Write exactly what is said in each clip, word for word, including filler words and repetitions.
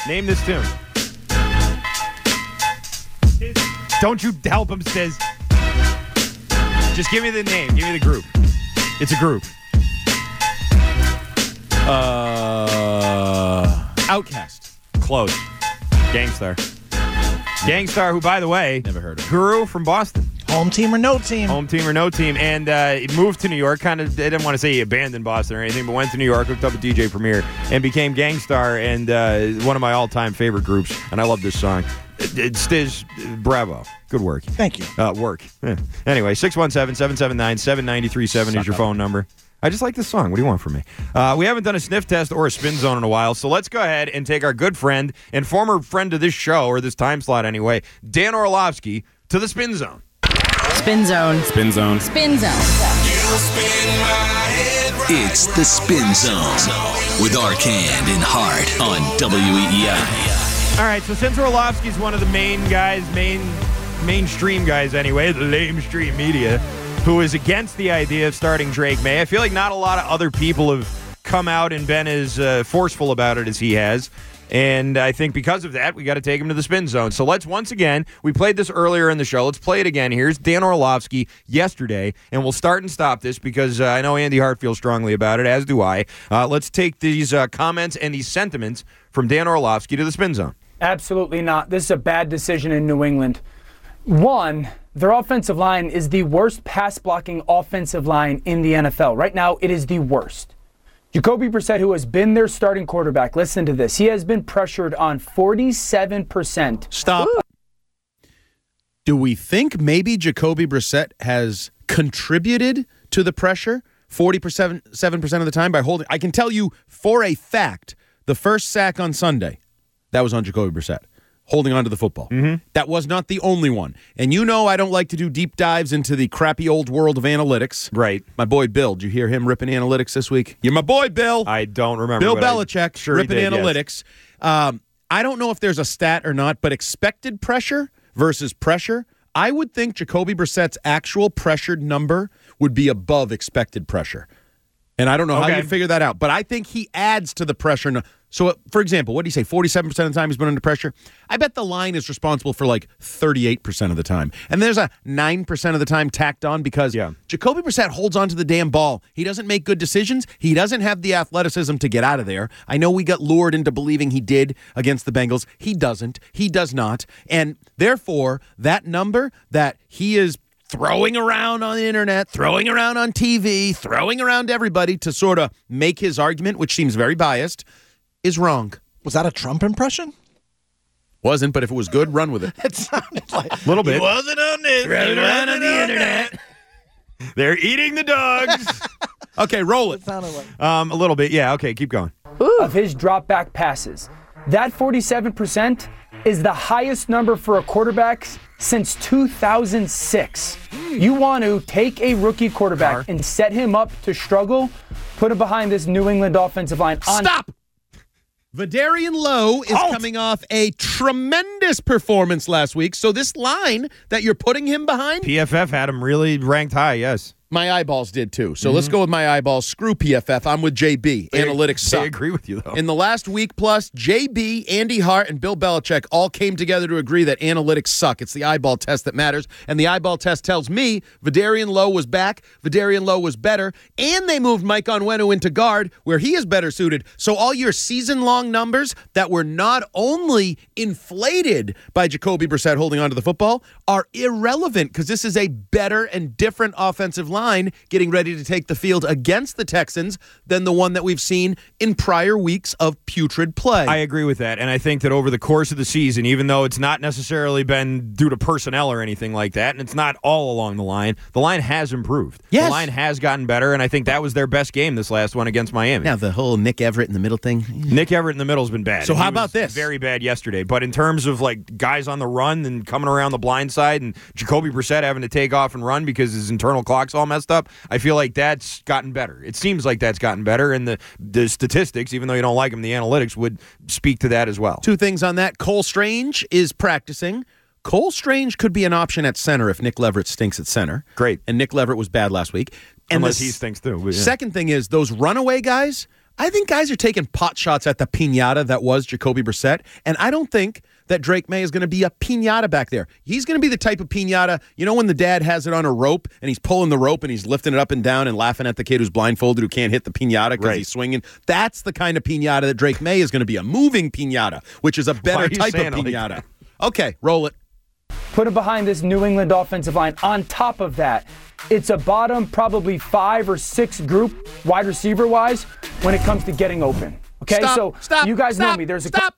Name this tune. Don't you help him, Stiz. Just give me the name. Give me the group. It's a group. Uh, Outcast. Close. Gangstar. Gangstar, who, by the way, never heard of. Guru from Boston. Home team or no team. Home team or no team. And uh, he moved to New York. Kind of, I didn't want to say he abandoned Boston or anything, but went to New York, hooked up with D J Premier, and became Gangstar, and uh, one of my all-time favorite groups. And I love this song. It's Stiz, bravo. Good work. Thank you. Uh, work. Yeah. Anyway, six one seven, seven seven nine, seven nine three seven is your phone number. I just like this song. What do you want from me? Uh, we haven't done a sniff test or a spin zone in a while, so let's go ahead and take our good friend and former friend of this show, or this time slot anyway, Dan Orlovsky, to the spin zone. Spin zone. Spin zone. Spin zone. It's the Spin Zone with Arcand and Hart on W E E I. All right, so since Orlovsky's one of the main guys, main mainstream guys anyway, the lamestream media, who is against the idea of starting Drake May, I feel like not a lot of other people have come out and been as uh, forceful about it as he has. And I think because of that, we got to take him to the spin zone. So let's once again, we played this earlier in the show. Let's play it again. Here's Dan Orlovsky yesterday, and we'll start and stop this because uh, I know Andy Hart feels strongly about it, as do I. Uh, let's take these uh, comments and these sentiments from Dan Orlovsky to the spin zone. Absolutely not. This is a bad decision in New England. One, their offensive line is the worst pass-blocking offensive line in the N F L. Right now, it is the worst. Jacoby Brissett, who has been their starting quarterback, listen to this. He has been pressured on forty-seven percent. Stop. Woo. Do we think maybe Jacoby Brissett has contributed to the pressure forty percent, seven percent of the time by holding? I can tell you for a fact, the first sack on Sunday, that was on Jacoby Brissett, holding on to the football. Mm-hmm. That was not the only one. And you know I don't like to do deep dives into the crappy old world of analytics. Right. My boy Bill, did you hear him ripping analytics this week? You're my boy, Bill. I don't remember. Bill but Belichick I, sure ripping did, analytics. Yes. Um, I don't know if there's a stat or not, but expected pressure versus pressure, I would think Jacoby Brissett's actual pressured number would be above expected pressure. And I don't know okay. how you figure that out, but I think he adds to the pressure. No- So, for example, what do you say, forty-seven percent of the time he's been under pressure? I bet the line is responsible for like thirty-eight percent of the time. And there's a nine percent of the time tacked on because yeah. Jacoby Brissett holds on to the damn ball. He doesn't make good decisions. He doesn't have the athleticism to get out of there. I know we got lured into believing he did against the Bengals. He doesn't. He does not. And therefore, that number that he is throwing around on the internet, throwing around on T V, throwing around everybody to sort of make his argument, which seems very biased, is wrong. Was that a Trump impression? Wasn't, but if it was good, run with it. It sounded like a little bit. He wasn't on this. Running around on the internet. They're eating the dogs. Okay, roll it. It sounded like um, a little bit. Yeah, okay, keep going. Of his drop back passes. That forty-seven percent is the highest number for a quarterback since two thousand six. You want to take a rookie quarterback and set him up to struggle, put him behind this New England offensive line. On- Stop! Vidarian Lowe is Halt. coming off a tremendous performance last week, so this line that you're putting him behind, P F F had him really ranked high, yes. my eyeballs did too. So mm-hmm. let's go with my eyeballs. Screw P F F. I'm with J B. They, Analytics suck. I agree with you, though. In the last week plus, J B, Andy Hart, and Bill Belichick all came together to agree that analytics suck. It's the eyeball test that matters, and the eyeball test tells me Vidarian Lowe was back, Vidarian Lowe was better, and they moved Mike Onwenu into guard, where he is better suited. So all your season-long numbers that were not only inflated by Jacoby Brissett holding onto the football are irrelevant, because this is a better and different offensive line getting ready to take the field against the Texans than the one that we've seen in prior weeks of putrid play. I agree with that, and I think that over the course of the season, even though it's not necessarily been due to personnel or anything like that, and it's not all along the line, the line has improved. Yes. The line has gotten better, and I think that was their best game this last one against Miami. Now, the whole Nick Everett in the middle thing. Nick Everett in the middle has been bad. So And how he about was this? Very bad yesterday, but in terms of like guys on the run and coming around the blind side and Jacoby Brissett having to take off and run because his internal clock's all messed up, I feel like that's gotten better. It seems like that's gotten better, and the, the statistics, even though you don't like them, the analytics would speak to that as well. Two things on that. Cole Strange is practicing. Cole Strange could be an option at center if Nick Leverett stinks at center. Great. And Nick Leverett was bad last week. And Unless the he stinks too. But yeah. Second thing is those runaway guys, I think guys are taking pot shots at the piñata that was Jacoby Brissett, and I don't think that Drake May is going to be a piñata back there. He's going to be the type of piñata, you know when the dad has it on a rope, and he's pulling the rope, and he's lifting it up and down and laughing at the kid who's blindfolded who can't hit the piñata because Right. he's swinging? That's the kind of piñata that Drake May is going to be, a moving piñata, which is a Why better are you type of saying it like piñata. that? Okay, roll it. Put it behind this New England offensive line. On top of that, it's a bottom probably five or six group wide receiver wise when it comes to getting open. Okay, Stop, so stop, you guys stop, know me. There's a stop.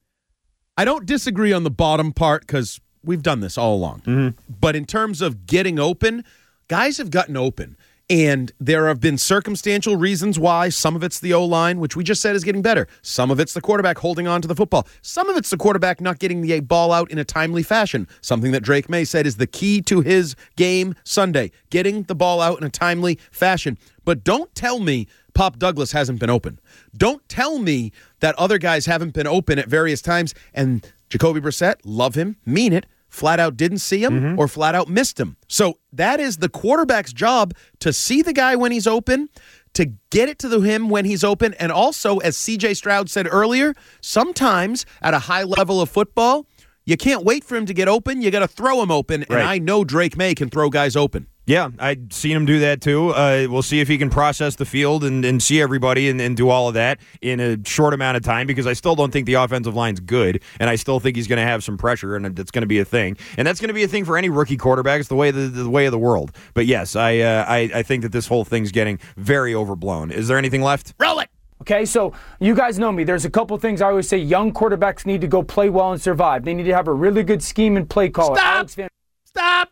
I don't disagree on the bottom part because we've done this all along. Mm-hmm. But in terms of getting open, guys have gotten open. And there have been circumstantial reasons why. Some of it's the O-line, which we just said is getting better. Some of it's the quarterback holding on to the football. Some of it's the quarterback not getting the ball out in a timely fashion, something that Drake May said is the key to his game Sunday, getting the ball out in a timely fashion. But don't tell me Pop Douglas hasn't been open. Don't tell me that other guys haven't been open at various times. And Jacoby Brissett, love him, mean it, flat out didn't see him mm-hmm. or flat out missed him. So that is the quarterback's job, to see the guy when he's open, to get it to the, him when he's open, and also, as C J Stroud said earlier, sometimes at a high level of football, you can't wait for him to get open. You got to throw him open, and Right. I know Drake May can throw guys open. Yeah, I've seen him do that too. Uh, we'll see if he can process the field and, and see everybody and, and do all of that in a short amount of time, because I still don't think the offensive line's good, and I still think he's going to have some pressure, and it's going to be a thing. And that's going to be a thing for any rookie quarterback. It's the way the, the way of the world. But yes, I, uh, I I think that this whole thing's getting very overblown. Is there anything left? Roll it! Okay, so you guys know me. There's a couple things I always say. Young quarterbacks need to go play well and survive. They need to have a really good scheme and play caller. Stop! Alex Van- Stop!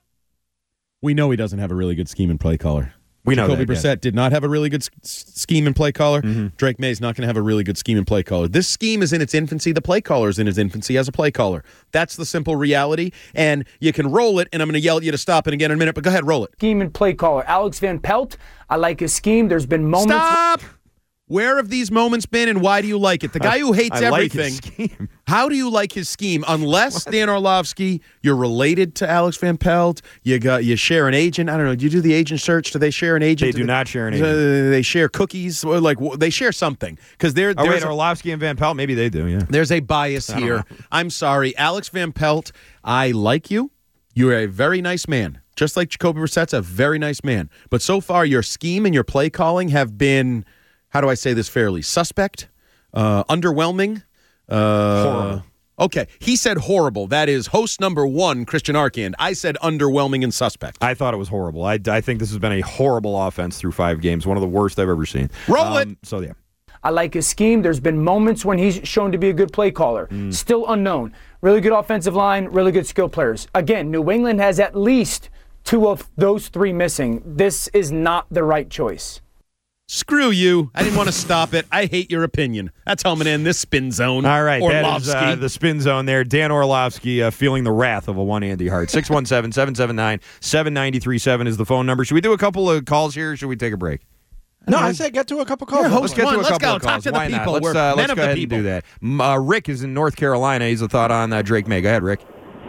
We know he doesn't have a really good scheme and play caller. We know Jacoby that, Brissett yes. did not have a really good s- scheme and play caller. Mm-hmm. Drake May's not going to have a really good scheme and play caller. This scheme is in its infancy. The play caller is in his infancy as a play caller. That's the simple reality. And you can roll it, and I'm going to yell at you to stop it again in a minute, but go ahead, roll it. scheme and play caller. Alex Van Pelt, I like his scheme. There's been moments. Stop! Where have these moments been, and why do you like it? The guy who hates I like everything. his scheme. How do you like his scheme? Unless, Dan Orlovsky, you're related to Alex Van Pelt, you got you share an agent. I don't know. Do you do the agent search? Do they share an agent? They do not share an Uh, agent. they share cookies. Or like they share something because they're. Oh, there's wait, a- Orlovsky and Van Pelt? Maybe they do, yeah. There's a bias here. I'm sorry. Alex Van Pelt, I like you. You're a very nice man. Just like Jacoby Brissett's a very nice man. But so far, your scheme and your play calling have been, how do I say this fairly, suspect, uh, underwhelming. Uh, Horrible. Okay. He said horrible. That is host number one, Christian Arcand. I said underwhelming and suspect. I thought it was horrible. I, I think this has been a horrible offense through five games, one of the worst I've ever seen. Roll it. Um, So, yeah. I like his scheme. There's been moments when he's shown to be a good play caller. Mm. Still unknown. Really good offensive line, really good skill players. Again, New England has at least two of those three missing. This is not the right choice. Screw you. I didn't want to stop it. I hate your opinion. That's how I'm going to end this spin zone. All right, that is Orlovsky. uh, the spin zone there. Dan Orlovsky uh, feeling the wrath of a one Andy Hart. six one seven, seven seven nine, seven nine three seven is the phone number. Should we do a couple of calls here, or should we take a break? No, I said get to a couple calls. Yeah, Let's host get one. to a Let's couple go. of Talk calls. to the Why not? people. Let's, We're uh, men let's of go the ahead people. and do that. M- Uh, Rick is in North Carolina. He's a thought on uh, Drake May. Go ahead, Rick.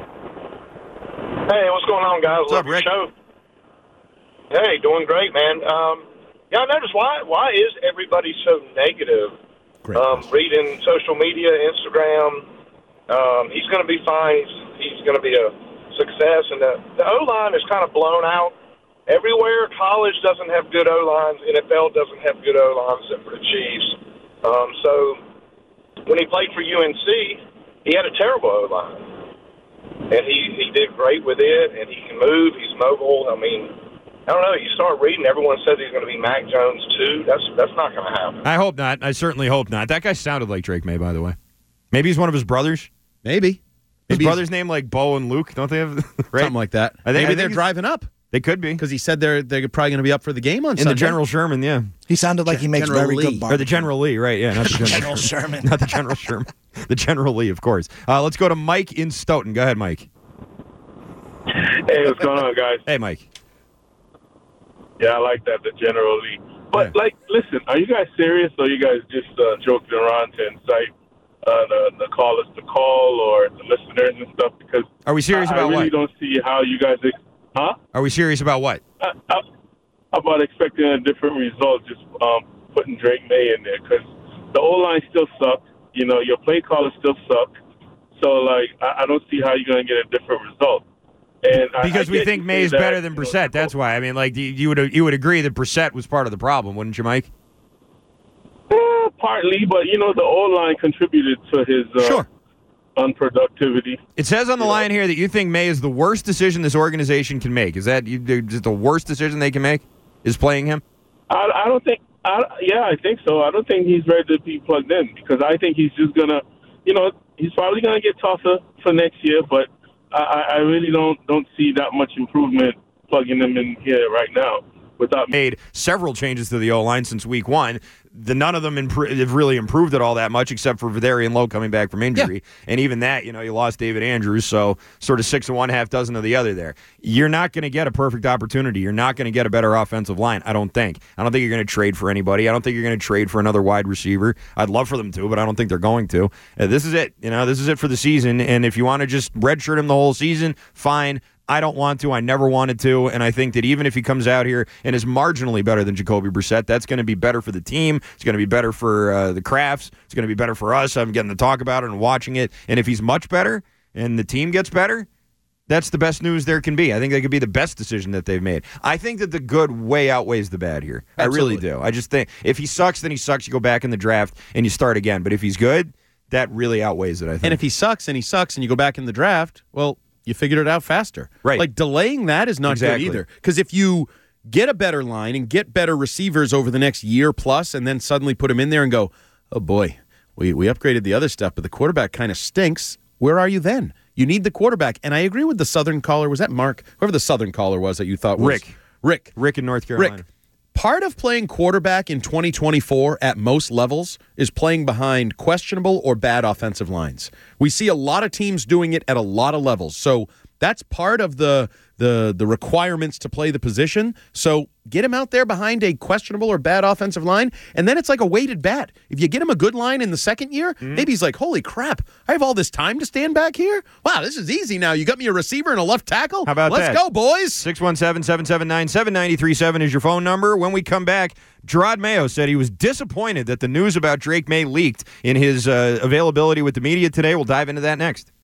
Hey, what's going on, guys? What's Love up, Rick? your show. Hey, doing great, man. Um, yeah, I noticed why why is everybody so negative? Great Um, question. reading social media, Instagram, um, he's going to be fine. He's, he's going to be a success. And the, the O-line is kind of blown out. Everywhere, college doesn't have good O-lines. N F L doesn't have good O-lines except for the Chiefs. Um, so when he played for U N C, he had a terrible O-line. And he, he did great with it, and he can move. He's mobile. I mean, I don't know. You start reading, everyone says he's going to be Mac Jones, too. That's that's not going to happen. I hope not. I certainly hope not. That guy sounded like Drake May, by the way. Maybe he's one of his brothers. Maybe. His Maybe brothers' name like Bo and Luke, don't they have? Right? Something like that. I think- I Maybe think they're it's- driving up They could be. because he said they're they're probably going to be up for the game on In Sunday. the General Sherman, yeah. He sounded like he makes General very Lee. good Or the barbecue. General Lee, right, yeah. Not the General, General Sherman. Not the General Sherman. The General Lee, of course. Uh, let's go to Mike in Stoughton. Go ahead, Mike. Hey, what's going on, guys? Hey, Mike. Yeah, I like that, the General Lee. But, Yeah. like, listen, are you guys serious, or you guys just uh, joking around to incite uh, the, the callers to call or the listeners and stuff? Because Are we serious I, about I really what? don't see how you guys, ex- huh? Are we serious about what? Uh, uh, about expecting a different result just um, putting Drake May in there because the O-line still sucked. You know, your play callers still suck. So, like, I, I don't see how you're going to get a different result. And because I, I we think May's that, better than you know, Brissett. That's why. I mean, like, you, you would you would agree that Brissett was part of the problem, wouldn't you, Mike? Eh, partly, but, you know, the O-line contributed to his uh, Sure. unproductivity. It says on the Yeah. line here that you think May is the worst decision this organization can make. Is that you, is it the worst decision they can make? Is playing him? I, I don't think I, yeah, I think so. I don't think he's ready to be plugged in because I think he's just going to, you know, he's probably going to get tougher for next year, but I, I really don't don't see that much improvement plugging him in here right now. Without made several changes to the O-line since week one. The none of them impro- have really improved it all that much, except for Vidarian Lowe coming back from injury. Yeah. And even that, you know, you lost David Andrews, so sort of six of one, half dozen of the other there. You're not going to get a perfect opportunity. You're not going to get a better offensive line, I don't think. I don't think you're going to trade for anybody. I don't think you're going to trade for another wide receiver. I'd love for them to, but I don't think they're going to. Uh, this is it. You know, this is it for the season, and if you want to just redshirt him the whole season, fine. I don't want to. I never wanted to. And I think that even if he comes out here and is marginally better than Jacoby Brissett, that's going to be better for the team. It's going to be better for uh, the Crafts. It's going to be better for us. I'm getting to talk about it and watching it. And if he's much better and the team gets better, that's the best news there can be. I think that could be the best decision that they've made. I think that the good way outweighs the bad here. Absolutely. I really do. I just think if he sucks, then he sucks. You go back in the draft and you start again. But if he's good, that really outweighs it, I think. And if he sucks and he sucks and you go back in the draft, well, you figured it out faster. Right. Like delaying that is not Exactly. good either. Because if you get a better line and get better receivers over the next year plus and then suddenly put them in there and go, oh boy, we, we upgraded the other stuff, but the quarterback kind of stinks. Where are you then? You need the quarterback. And I agree with the Southern caller. Was that Mark? Whoever the Southern caller was that you thought was. Rick. Rick. Rick in North Carolina. Rick. Part of playing quarterback in twenty twenty-four at most levels is playing behind questionable or bad offensive lines. We see a lot of teams doing it at a lot of levels. So that's part of the the the requirements to play the position. So get him out there behind a questionable or bad offensive line, and then it's like a weighted bat. If you get him a good line in the second year, mm-hmm. maybe he's like, holy crap, I have all this time to stand back here? Wow, this is easy now. You got me a receiver and a left tackle? How about Let's that? Let's go, boys. six one seven, seven seven nine, seven nine three seven is your phone number. When we come back, Gerard Mayo said he was disappointed that the news about Drake May leaked in his uh, availability with the media today. We'll dive into that next.